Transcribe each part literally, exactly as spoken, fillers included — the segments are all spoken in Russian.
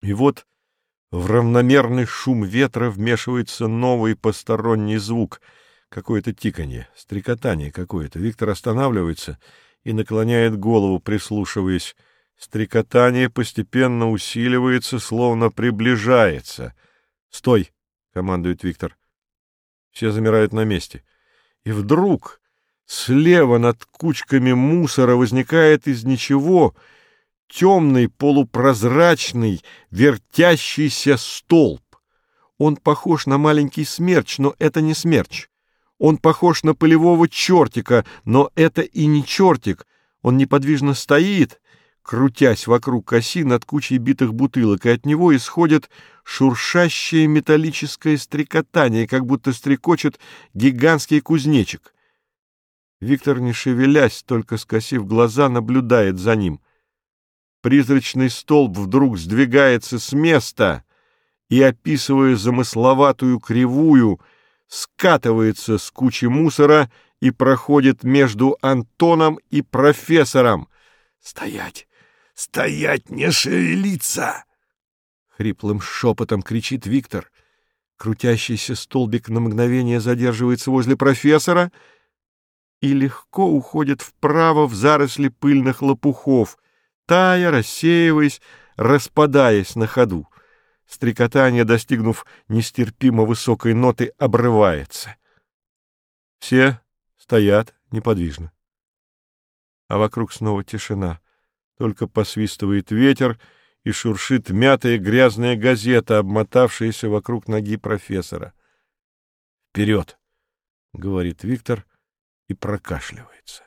И вот в равномерный шум ветра вмешивается новый посторонний звук, какое-то тиканье, стрекотание какое-то. Виктор останавливается и наклоняет голову, прислушиваясь. Стрекотание постепенно усиливается, словно приближается. «Стой!» — командует Виктор. Все замирают на месте. И вдруг слева над кучками мусора возникает из ничего темный, полупрозрачный, вертящийся столб. Он похож на маленький смерч, но это не смерч. Он похож на полевого чертика, но это и не чертик. Он неподвижно стоит, крутясь вокруг оси над кучей битых бутылок, и от него исходит шуршащее металлическое стрекотание, как будто стрекочет гигантский кузнечик. Виктор, не шевелясь, только скосив глаза, наблюдает за ним. Призрачный столб вдруг сдвигается с места и, описывая замысловатую кривую, скатывается с кучи мусора и проходит между Антоном и профессором. «Стоять! Стоять! Не шевелиться!» Хриплым шепотом кричит Виктор. Крутящийся столбик на мгновение задерживается возле профессора и легко уходит вправо в заросли пыльных лопухов, тая, рассеиваясь, распадаясь на ходу. Стрекотание, достигнув нестерпимо высокой ноты, обрывается. Все стоят неподвижно. А вокруг снова тишина. Только посвистывает ветер и шуршит мятая грязная газета, обмотавшаяся вокруг ноги профессора. «Вперед!» — говорит Виктор и прокашливается.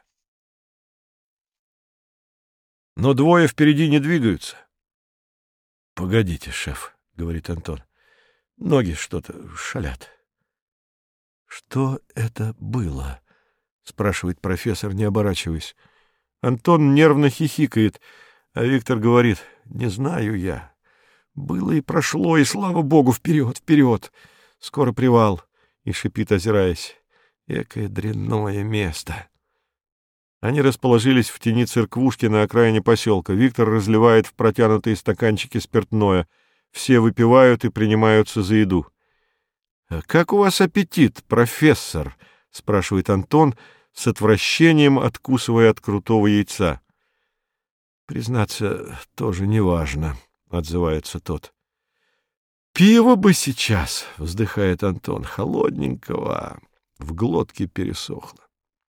Но двое впереди не двигаются. — Погодите, шеф, — говорит Антон. — Ноги что-то шалят. — Что это было? — спрашивает профессор, не оборачиваясь. Антон нервно хихикает, а Виктор говорит: — Не знаю я. Было и прошло, и, слава богу, вперед, вперед. Скоро привал. И шипит, озираясь: — Экое дрянное место. Они расположились в тени церквушки на окраине поселка. Виктор разливает в протянутые стаканчики спиртное. Все выпивают и принимаются за еду. — Как у вас аппетит, профессор? — спрашивает Антон, с отвращением откусывая от крутого яйца. — Признаться, тоже неважно, — отзывается тот. — Пиво бы сейчас, — вздыхает Антон, — холодненького. В глотке пересохло.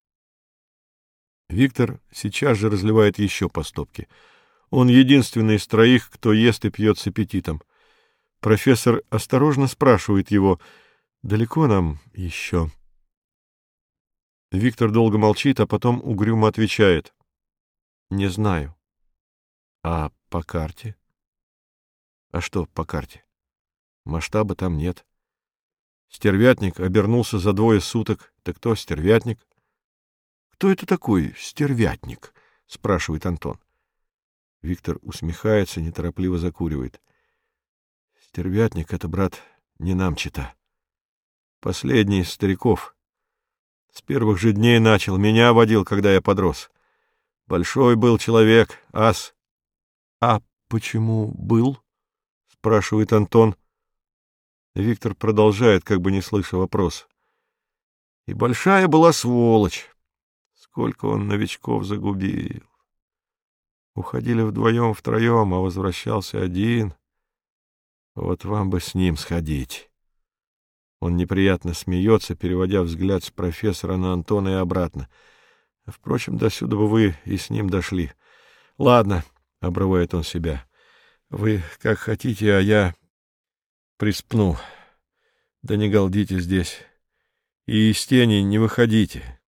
Виктор сейчас же разливает еще по стопке. Он единственный из троих, кто ест и пьет с аппетитом. Профессор осторожно спрашивает его: «Далеко нам еще?» Виктор долго молчит, а потом угрюмо отвечает: «Не знаю». «А по карте?» «А что по карте? Масштаба там нет. Стервятник обернулся за двое суток. Так кто стервятник?» «Кто это такой стервятник?» — спрашивает Антон. Виктор усмехается, неторопливо закуривает. «Стервятник — это, брат, не нам чита. Последний из стариков. С первых же дней начал, меня водил, когда я подрос. Большой был человек, ас». «А почему был?» — спрашивает Антон. Виктор продолжает, как бы не слыша вопрос. «И большая была сволочь. Сколько он новичков загубил. Уходили вдвоем-втроем, а возвращался один. Вот вам бы с ним сходить». Он неприятно смеется, переводя взгляд с профессора на Антона и обратно. «Впрочем, досюда бы вы и с ним дошли. Ладно», — обрывает он себя, — «вы как хотите, а я приспну. Да не галдите здесь. И из тени не выходите.